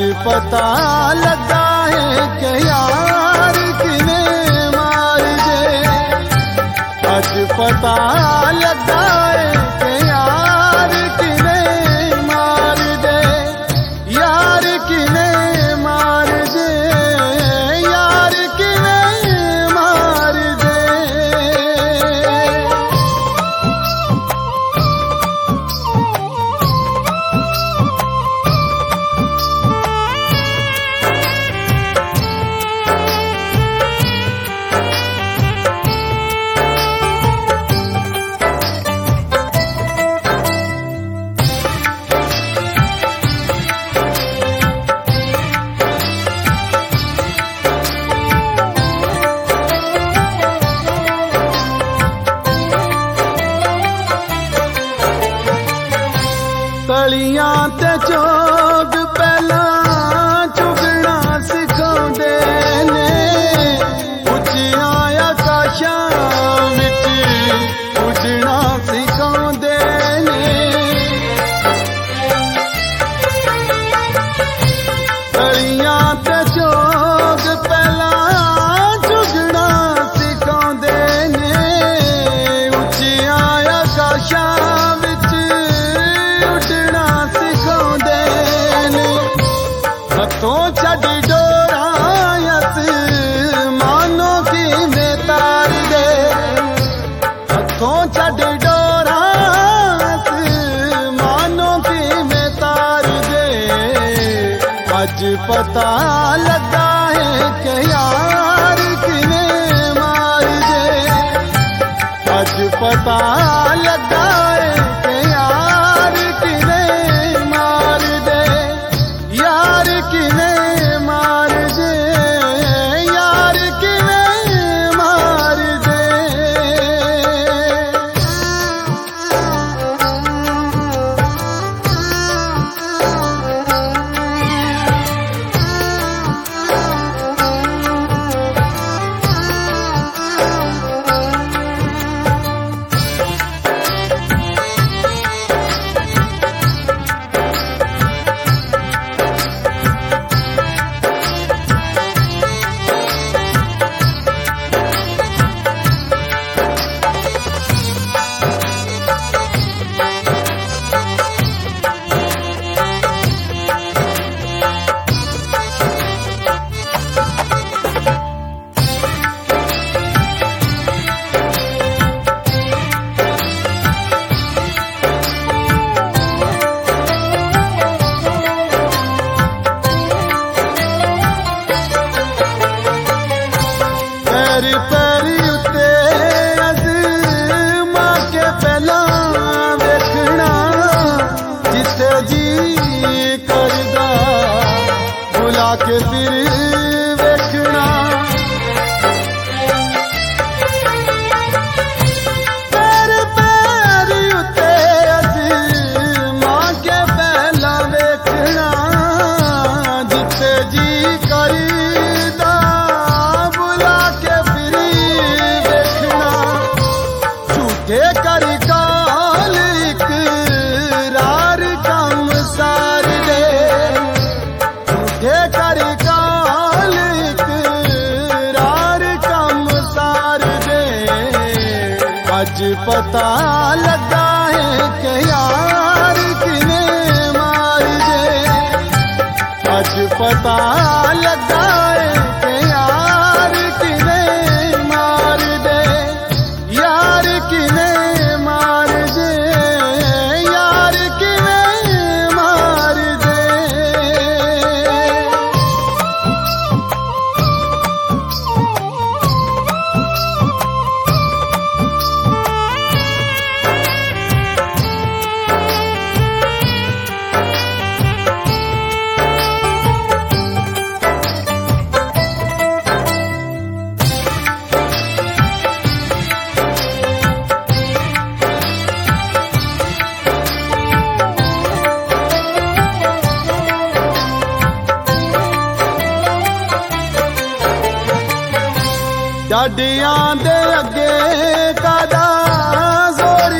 पता लगा है कि यार किने मार दे, अज पता लगा है कि यार किने मार दे, यार किने मार दे, यार किने मार दे। कलियां ते चोग पहला चुगना सिखाउंदे ने, उच्चियां आकाशां विच उड़ना सिखाउंदे ने। कलियां ते चोग पहला चुगना सिखाउंदे ने, उच्चियां आकाशां तो छड़ी डोरायत मानो की में तार दे, तो छड़ी डोरायत मानो की में तार दे। अज पता लगा है कि यार किने मार दे, अज पता लगा है कि यार किने मार दे, यार किने मार दे, यार किने मार दे। पैरी उत्ते अज़मा के पहला वेखना, जिथे जी करदा बुला के फिर वेखना। पैरी उत्ते अज़मा के पहला वेखना, जिथे जी करदा करी काल इकरार कम सार दे, झूठे करी काल इकरार कम सार दे। अज पता लगा है कि यार किने मार दे, अज पता लगा है कि यार किने मार दे, यार किने मार दे, यार किने मार दे। डाडियां दे अगे कादा जोर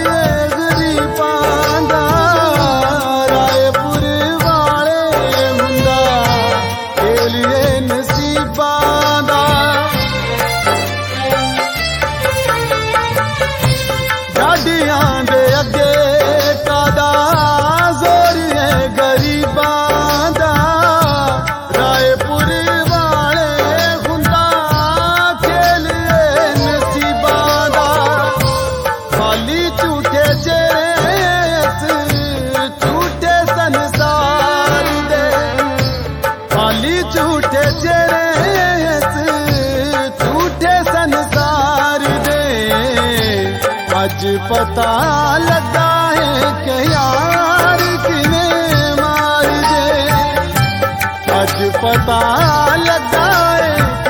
गरीबां दा, रायपुर वाले हुंदा अज पता लगा है कि यार किने मार दे, अज पता लगा है